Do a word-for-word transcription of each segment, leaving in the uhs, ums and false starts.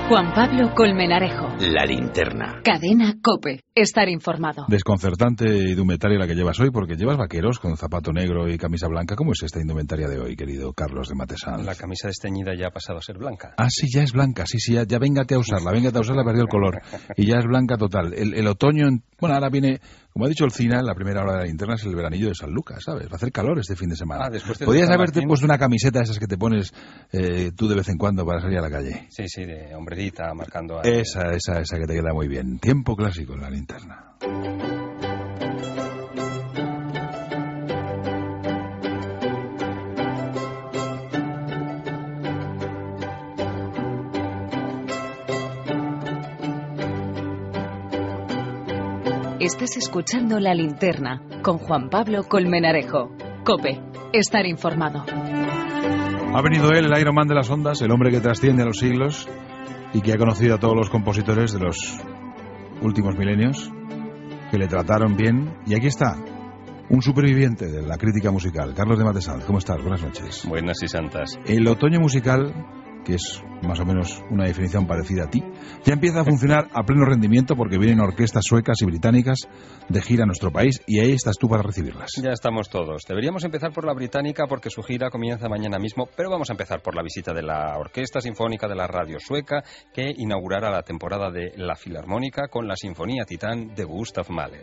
Juan Pablo Colmenarejo. La linterna. Cadena COPE. Estar informado. Desconcertante indumentaria la que llevas hoy, porque llevas vaqueros con zapato negro y camisa blanca. ¿Cómo es esta indumentaria de hoy, querido Carlos de Matesanz? La camisa desteñida ya ha pasado a ser blanca. Ah, sí, ya es blanca. Sí, sí, ya, ya véngate a usarla. Véngate a usarla, perdió el color. Y ya es blanca total. El, el otoño, en, bueno, ahora viene... Como ha dicho el Cina, la primera hora de la linterna es el veranillo de San Lucas, ¿sabes? Va a hacer calor este fin de semana. Ah, después de Podrías haberte Martín... puesto una camiseta de esas que te pones eh, tú de vez en cuando para salir a la calle. Sí, sí, de hombrerita, marcando... A... Esa, esa, esa que te queda muy bien. Tiempo clásico en la linterna. Estás escuchando La Linterna con Juan Pablo Colmenarejo. COPE. Estar informado. Ha venido él, el Iron Man de las ondas, el hombre que trasciende a los siglos y que ha conocido a todos los compositores de los últimos milenios, que le trataron bien. Y aquí está, un superviviente de la crítica musical, Carlos de Matesanz. ¿Cómo estás? Buenas noches. Buenas y santas. El otoño musical, que es más o menos una definición parecida a ti, ya empieza a funcionar a pleno rendimiento porque vienen orquestas suecas y británicas de gira a nuestro país y ahí estás tú para recibirlas. Ya estamos todos. Deberíamos empezar por la británica porque su gira comienza mañana mismo, pero vamos a empezar por la visita de la Orquesta Sinfónica de la Radio Sueca, que inaugurará la temporada de la Filarmónica con la Sinfonía Titán de Gustav Mahler.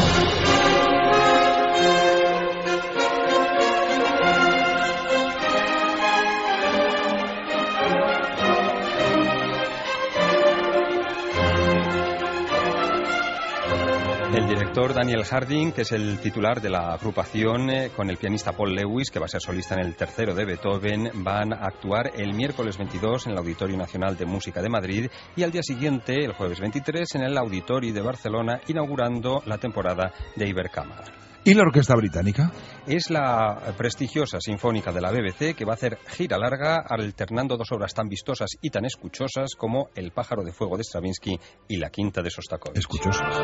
El director Daniel Harding, que es el titular de la agrupación, eh, con el pianista Paul Lewis, que va a ser solista en el tercero de Beethoven, van a actuar el miércoles veintidós en el Auditorio Nacional de Música de Madrid y al día siguiente, el jueves veintitrés, en el Auditori de Barcelona, inaugurando la temporada de Ibercamer. ¿Y la orquesta británica? Es la prestigiosa sinfónica de la B B C que va a hacer gira larga alternando dos obras tan vistosas y tan escuchosas como El pájaro de fuego de Stravinsky y La quinta de Sostakovich. Escuchosas.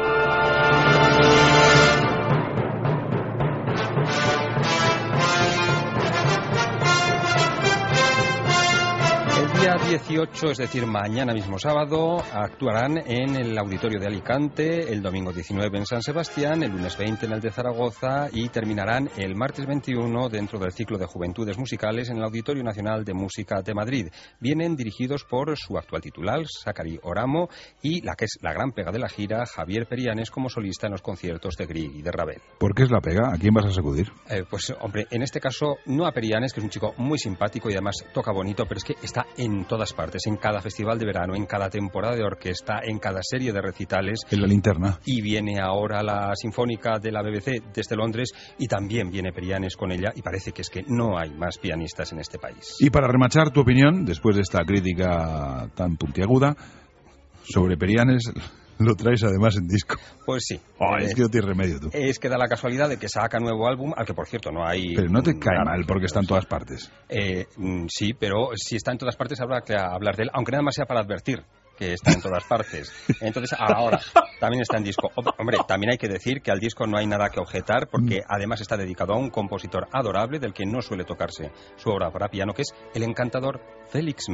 El día dieciocho, es decir, mañana mismo sábado, actuarán en el Auditorio de Alicante, el domingo diecinueve en San Sebastián, el lunes veinte en el de Zaragoza y terminarán el martes veintiuno dentro del ciclo de Juventudes Musicales en el Auditorio Nacional de Música de Madrid. Vienen dirigidos por su actual titular, Sakari Oramo, y la que es la gran pega de la gira, Javier Perianes, como solista en los conciertos de Grieg y de Ravel. ¿Por qué es la pega? ¿A quién vas a sacudir? Eh, pues, hombre, en este caso, no a Perianes, que es un chico muy simpático y además toca bonito, pero es que está en todas partes, en cada festival de verano, en cada temporada de orquesta, en cada serie de recitales. En la linterna. Y viene ahora la Sinfónica de la B B C desde Londres y también viene Perianes con ella y parece que es que no hay más pianistas en este país. Y para remachar tu opinión, después de esta crítica tan puntiaguda, sobre Perianes... Lo traes además en disco. Pues sí. Oh, eh, es que no tienes remedio tú. Es que da la casualidad de que saca nuevo álbum, al que por cierto no hay... Pero no te cae mal porque está en todas partes. Eh, sí, pero si está en todas partes habrá que hablar de él, aunque nada más sea para advertir que está en todas partes. Entonces, ahora también está en disco. Hombre, también hay que decir que al disco no hay nada que objetar porque además está dedicado a un compositor adorable del que no suele tocarse su obra para piano, que es el encantador Felix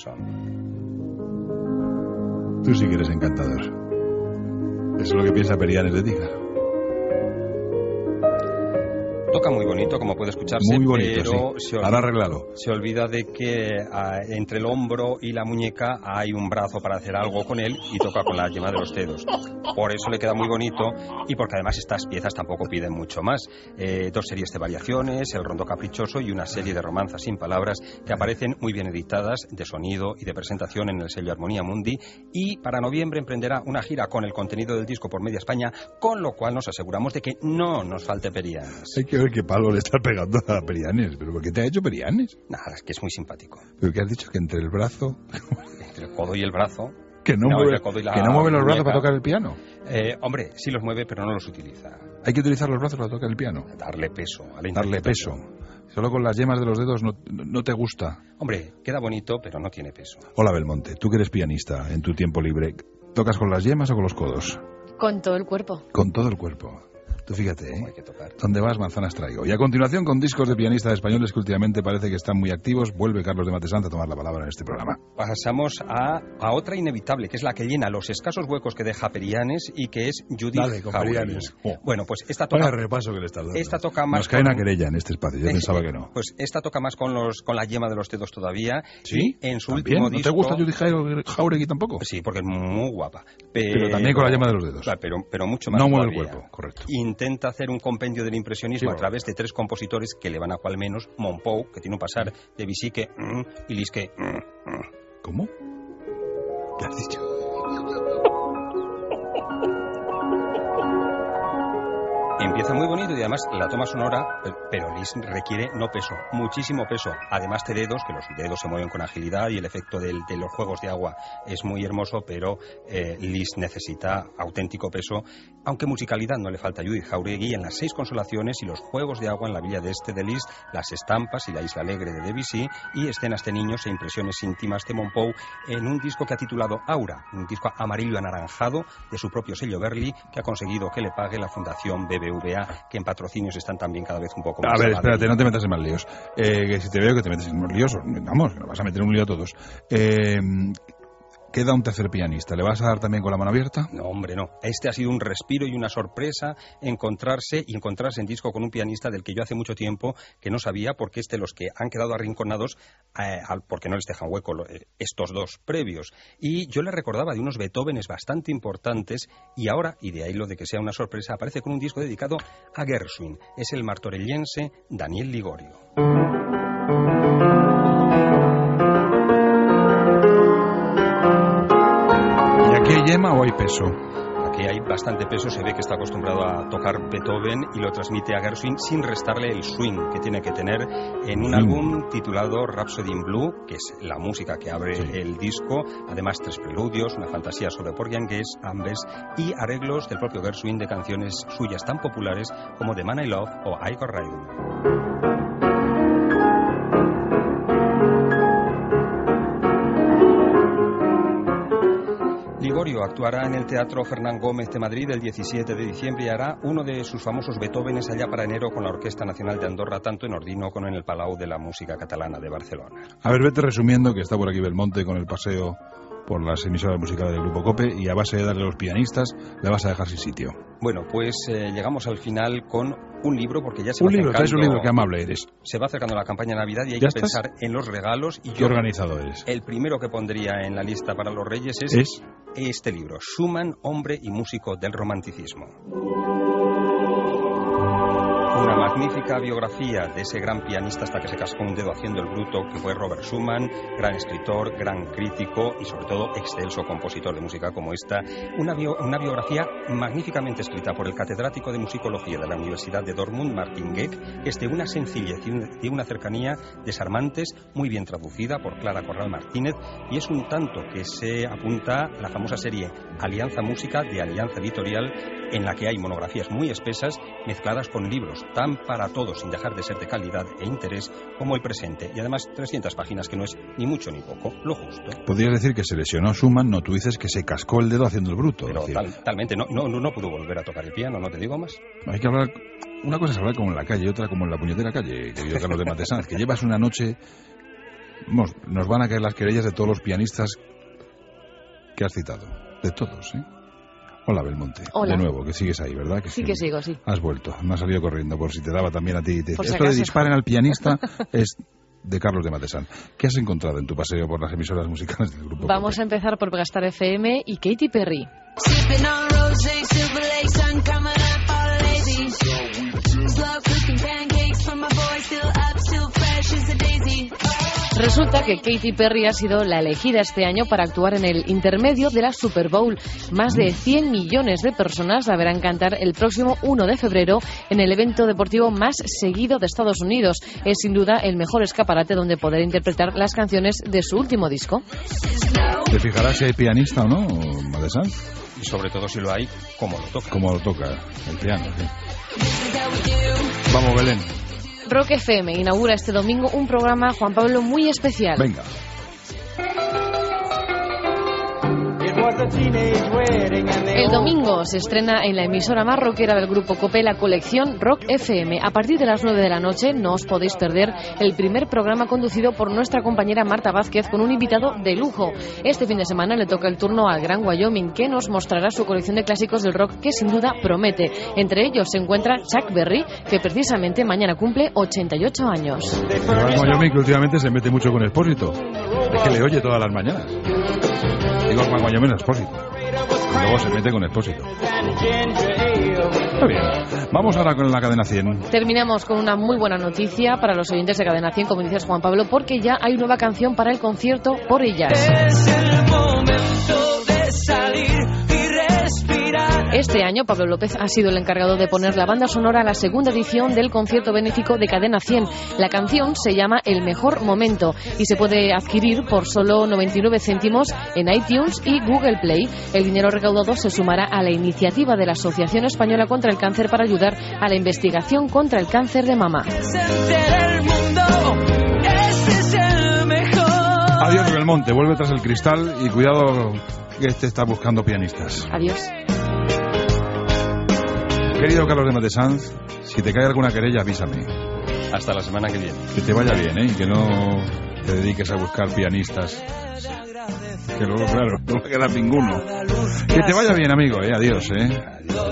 Mendelssohn. Tú sí que eres encantador. Eso es lo que piensa Perianes de ti, claro. Toca muy bonito, como puede escucharse, muy bonito, pero sí. se olvida, Ahora arréglalo. Se olvida de que uh, entre el hombro y la muñeca hay un brazo para hacer algo con él y toca con la yema de los dedos. Por eso le queda muy bonito y porque además estas piezas tampoco piden mucho más. Eh, dos series de variaciones, el rondo caprichoso y una serie de romanzas sin palabras que aparecen muy bien editadas de sonido y de presentación en el sello Armonía Mundi, y para noviembre emprenderá una gira con el contenido del disco por media España, con lo cual nos aseguramos de que no nos falte Perianes. Hay que ver qué palo le está pegando a Perianes. ¿Pero por qué te ha hecho Perianes? Nada, es que es muy simpático. ¿Pero qué has dicho? ¿Que entre el brazo? Entre el codo y el brazo. ¿Que no, no mueve, la que no mueve los muñeca. brazos para tocar el piano? Eh, hombre, sí los mueve, pero no los utiliza. Hay que utilizar los brazos para tocar el piano. Darle peso a la Darle peso. Solo con las yemas de los dedos no, no te gusta. Hombre, queda bonito, pero no tiene peso. Hola, Belmonte. Tú que eres pianista en tu tiempo libre, ¿tocas con las yemas o con los codos? Con todo el cuerpo. Con todo el cuerpo. Tú fíjate, ¿eh? Hay que tocar. ¿Dónde vas, manzanas traigo? Y a continuación, con discos de pianistas españoles que últimamente parece que están muy activos, vuelve Carlos de Matesante a tomar la palabra en este programa. Pasamos a, a otra inevitable, que es la que llena los escasos huecos que deja Perianes y que es Judith Dale, con Jauregui. Perianes. Oh. Bueno, pues esta toca... Vaya repaso que le estás dando. Esta toca más Nos cae con- una querella en este espacio, yo pensaba que no. Pues esta toca más con los con la yema de los dedos todavía. ¿Sí? Y en su ¿También? último ¿No disco... te gusta Judith Jaure- Jauregui tampoco? Sí, porque es muy guapa. Pero, Pero también con la yema de los dedos. Claro, pero, pero mucho más No mueve el todavía. cuerpo, correcto. Intenta hacer un compendio del impresionismo Sí, a través de tres compositores que le van a cual menos. Monpou, que tiene un pasar, Debussy, que... mm, y Liszt, que... mm, mm. ¿Cómo? ¿Qué has dicho? Empieza muy bonito y además la toma sonora, pero Liszt requiere no peso, muchísimo peso. Además de dedos, que los dedos se mueven con agilidad y el efecto del, de los juegos de agua es muy hermoso, pero eh, Liszt necesita auténtico peso, aunque musicalidad no le falta a Judith Jauregui en las seis consolaciones y los juegos de agua en la Villa de Este de Liszt, las estampas y la Isla Alegre de Debussy y escenas de niños e impresiones íntimas de Monpou en un disco que ha titulado Aura, un disco amarillo anaranjado de su propio sello Berli que ha conseguido que le pague la Fundación B B V A, que en patrocinios están también cada vez un poco más. A ver, la espérate, de- no te metas en más líos. Eh, que si te veo que te metes en más líos, vamos, nos vas a meter un lío a todos. Eh, queda un tercer pianista. ¿Le vas a dar también con la mano abierta? No, hombre, no. Este ha sido un respiro y una sorpresa encontrarse y encontrarse en disco con un pianista del que yo hace mucho tiempo que no sabía, porque es de los que han quedado arrinconados eh, al- porque no les dejan hueco lo- eh, estos dos previos. Y yo le recordaba de unos Beethovenes bastante importantes y ahora, y de ahí lo de que sea una sorpresa, aparece con un disco dedicado a Gershwin. Es el martorellense Daniel Ligorio. ¿Y aquí hay yema o hay peso? Aquí hay bastante peso, se ve que está acostumbrado a tocar Beethoven y lo transmite a Gershwin sin restarle el swing que tiene que tener en un Mm. álbum titulado Rhapsody in Blue, que es la música que abre Sí. el disco, además tres preludios, una fantasía sobre Porgy and Bess, Ambes y arreglos del propio Gershwin de canciones suyas tan populares como The Man I Love o I Got Rhythm. Ligorio actuará en el Teatro Fernán Gómez de Madrid el diecisiete de diciembre y hará uno de sus famosos Beethovenes allá para enero con la Orquesta Nacional de Andorra, tanto en Ordino como en el Palau de la Música Catalana de Barcelona. A ver, vete resumiendo, que está por aquí Belmonte con el paseo por las emisoras musicales del Grupo COPE, y a base de darle a los pianistas le vas a dejar sin sitio. Bueno, pues eh, llegamos al final con un libro, porque ya se Un va libro, traes acercando, un libro, qué amable eres. se va acercando la campaña de Navidad y hay ¿Ya que estás? pensar en los regalos. Y Qué yo, organizado eres. el primero que pondría en la lista para los Reyes es, Es este libro, Schumann, hombre y músico del romanticismo. Una magnífica biografía de ese gran pianista hasta que se cascó un dedo haciendo el bruto, que fue Robert Schumann, gran escritor, gran crítico y sobre todo excelso compositor de música como esta. Una, bio, una biografía magníficamente escrita por el catedrático de musicología de la Universidad de Dortmund, Martin Geck, que es de una sencillez y una cercanía desarmantes, muy bien traducida por Clara Corral Martínez, y es un tanto que se apunta la famosa serie Alianza Música de Alianza Editorial, en la que hay monografías muy espesas mezcladas con libros tan para todos sin dejar de ser de calidad e interés como el presente, y además trescientas páginas, que no es ni mucho ni poco, lo justo. Podrías decir que se lesionó Schumann, no, tú dices que se cascó el dedo haciendo el bruto. Pero es decir, tal, talmente no, no, no pudo volver a tocar el piano, no te digo más. hay que hablar. Una cosa es hablar como en la calle, otra como en la puñetera calle, querido Carlos de Matesanz, que llevas una noche. Vamos, nos van a caer las querellas de todos los pianistas que has citado, de todos, ¿eh? Hola, Belmonte. Hola. De nuevo, que sigues ahí, ¿verdad? Que Sí que sigo, sí. Has vuelto, me has salido corriendo por si te daba también a ti. Te... Por si Esto de acaso. disparen al pianista es de Carlos de Matesanz. ¿Qué has encontrado en tu paseo por las emisoras musicales del grupo? Vamos Cope? a empezar por Gastar F M y Katy Perry. Sipping on rosé, silver lake, sun coming up all lazy. Slow cooking pancakes from my boy, still up, still fresh as a daisy. Resulta que Katy Perry ha sido la elegida este año para actuar en el intermedio de la Super Bowl. Más de cien millones de personas la verán cantar el próximo uno de febrero en el evento deportivo más seguido de Estados Unidos. Es sin duda el mejor escaparate donde poder interpretar las canciones de su último disco. ¿Te fijarás si hay pianista o no, Matesanz? Y sobre todo si lo hay, cómo lo toca. Cómo lo toca el piano, sí. Vamos, Belén. Rock F M inaugura este domingo un programa, Juan Pablo, muy especial. Venga. It was a teenage wedding and they El domingo se estrena en la emisora más rockera del grupo COPE la colección Rock F M. A partir de las nueve de la noche no os podéis perder el primer programa conducido por nuestra compañera Marta Vázquez con un invitado de lujo. Este fin de semana le toca el turno al Gran Wyoming, que nos mostrará su colección de clásicos del rock que sin duda promete. Entre ellos se encuentra Chuck Berry, que precisamente mañana cumple ochenta y ocho años. El Gran Wyoming que últimamente se mete mucho con Expósito. Es que le oye todas las mañanas. Digo el Gran Wyoming Expósito. Y luego se mete con Expósito. Está bien. Vamos ahora con la Cadena cien. Terminamos con una muy buena noticia para los oyentes de Cadena cien, como dices Juan Pablo, porque ya hay nueva canción para el concierto Por Ellas. Es el momento de salir y respirar. Este año Pablo López ha sido el encargado de poner la banda sonora a la segunda edición del concierto benéfico de Cadena cien. La canción se llama El Mejor Momento y se puede adquirir por solo noventa y nueve céntimos en iTunes y Google Play. El dinero recaudado se sumará a la iniciativa de la Asociación Española contra el Cáncer para ayudar a la investigación contra el cáncer de mama. Adiós Belmonte, vuelve tras el cristal y cuidado que este está buscando pianistas. Adiós. Querido Carlos de Matesanz, si te cae alguna querella avísame. Hasta la semana que viene. Que te vaya bien, ¿eh? Y que no te dediques a buscar pianistas. Que luego, claro, no va a quedar ninguno. Que te vaya bien, amigo, ¿eh? Adiós, ¿eh?